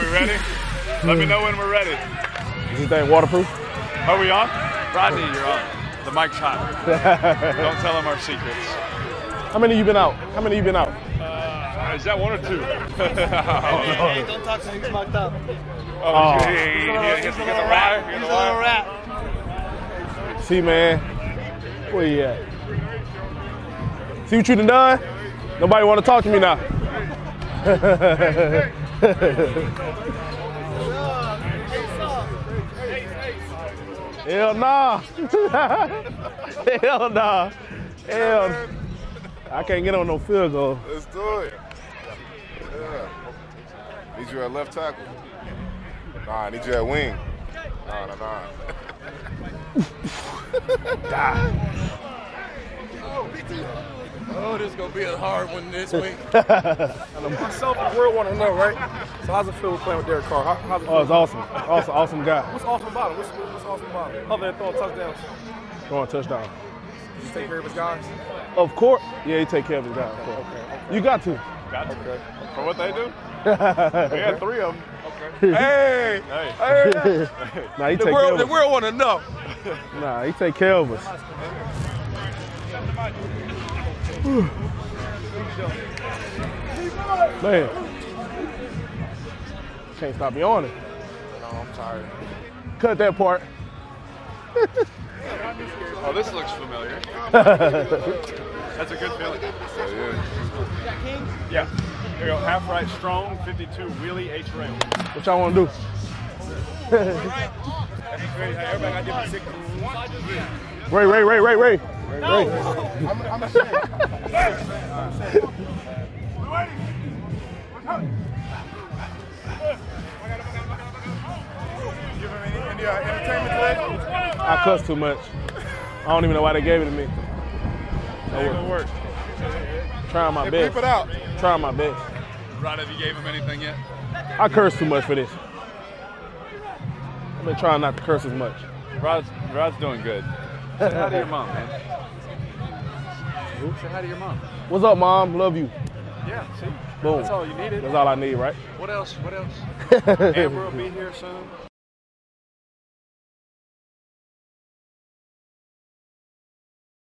ready? Let me know when we're ready. Is this thing waterproof? Are we on? Rodney, you're on. The mic's hot. Don't tell him our secrets. How many you been out? Is that one or two? Hey, don't talk to him. He's locked up. Oh, he gets the wire. He's a little rat. See, man, where you at? See what you done? Nobody want to talk to me now. Hell nah. Hell nah. Hell. I can't get on no field goal. Let's do it. Yeah. Need you at left tackle. Nah, I need you at wing. Nah. Oh, this is going to be a hard one this week. Myself and the world want to know, right? So how's it feel playing with Derek Carr? How's it feel? Oh, it's awesome. Awesome guy. What's awesome about him? What's awesome about him? Other than throwing touchdowns, Throwing a touchdown. does he take care of his guys? Of course. Yeah, he take care of his guy. Of course. Okay. You got to. Got to. For what they do? We had three of them. Hey! Nah, he take care of The us. world want to know. Nah, he take care of us. Man. Can't stop me on it. No, I'm tired. Cut that part. Oh, this looks familiar. That's a good feeling. Yeah. Here we go. Half right, strong, 52, wheelie, H rail. What y'all want to do? Everybody got different signals. Ray. I'm ashamed. Give him any entertainment today? I cuss too much. I don't even know why they gave it to me. Ain't gonna work. Trying my best. Bleep it out. Trying my best. Rod, have you gave him anything yet? I curse too much for this. I've been trying not to curse as much. Rod's doing good. Say hi to your mom, man. Say hi to your mom. What's up, Mom? Love you. Yeah, see? Boom. That's all you needed. That's all I need, right? What else? Amber will be here soon.